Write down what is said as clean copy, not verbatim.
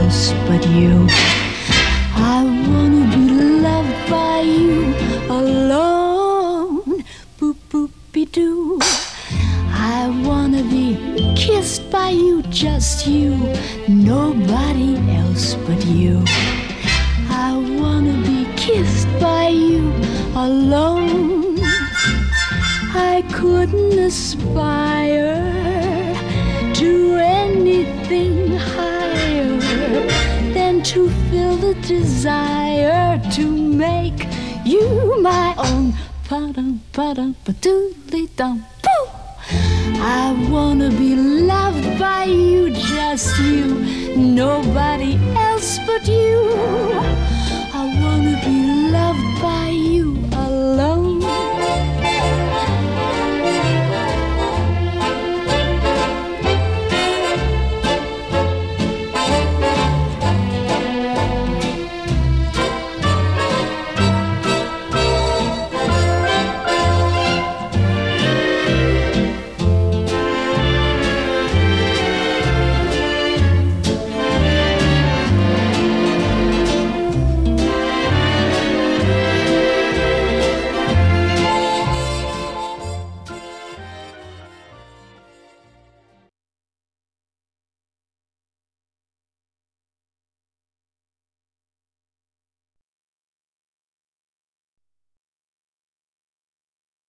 else but you. I wanna be loved by you alone. Boop boop be doo. I wanna be kissed by you, just you, nobody else but you. I wanna be kissed by you alone. I couldn't aspire to anything higher than to feel the desire to make you my own. Pa-dum, pa-dum, pa-doodly-dum, boo! I wanna be loved by you, just you, nobody else but you. I wanna be loved